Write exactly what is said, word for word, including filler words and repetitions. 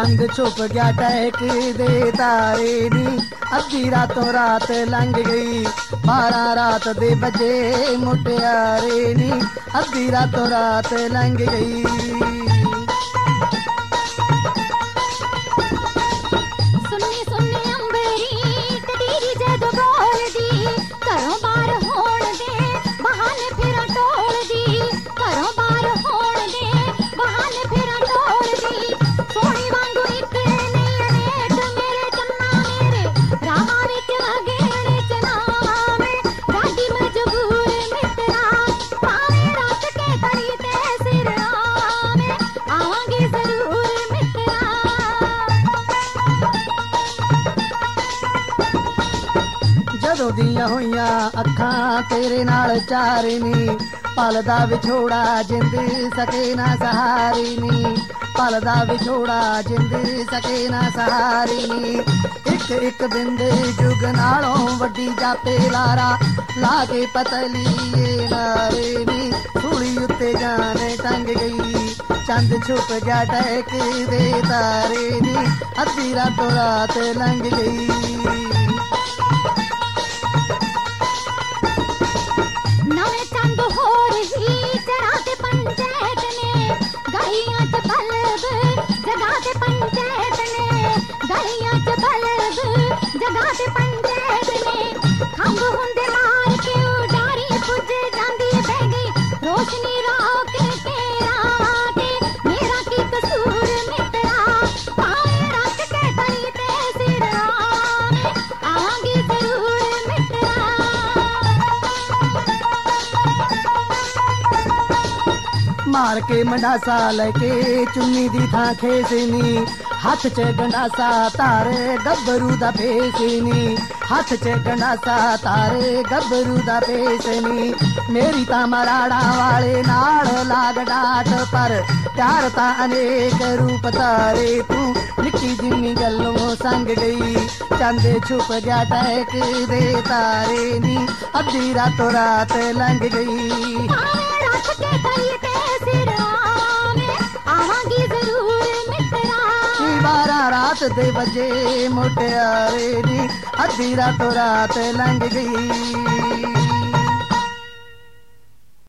चंद छुप गया टहक दे तारे नी, अद्धी रातों रात लंघ गई, बारह रात दे बजे मुटियारे नी, अद्धी रातों रात लंघ गई। ਦੀਆਂ ਹੋਈਆਂ ਅੱਖਾਂ ਤੇਰੇ ਨਾਲ ਚਾਰੇ ਨੀ, ਪਲ ਦਾ ਵਿਛੋੜਾ ਜਿੰਦ ਸਕੇ ਨਾ ਸਹਾਰੀ ਨੀ, ਪਲ ਦਾ ਵਿਛੋੜਾ ਜਿੰਦ ਸਕੇ ਨਾ ਸਹਾਰੀ ਨੀ। ਇੱਕ ਇੱਕ ਬਿੰਦ ਜੁਗ ਨਾਲੋਂ ਵੱਡੀ ਜਾਪੇ ਲਾਰਾ, ਲਾ ਕੇ ਪਤਲੀਏ ਨਾਰੇ ਨੀ, ਸੂਲੀ ਉੱਤੇ ਜਾਨ ਟੰਗ ਗਈ, ਚੰਦ ਛੁਪ ਗਿਆ ਟਹਿਕ ਦੇ ਤਾਰੇ ਨੀ, ਅੱਧੀ ਰਾਤੋਂ ਰਾਤ ਲੰਘ ਗਈ। मार के मंडासा लेके चुन्नी दी थां खेसनी, हाथ च गंडासा तारे गब्बरू दा भेसनी, हाथ च गंडासा तारे गब्बरू दा भेसनी। मेरी तां मराड़ा वाले नाल लाग डाट, पर प्यार तां अनेक रूप तारे, तू निक्की जिन्नी गल्लों संग गई, चंद छुप गया टहक दे तारे नी, अद्धी रातों रात लंघ गई। बारह रात दे बजे मुटियारे नी, अद्धी रातों रात लंघ गई।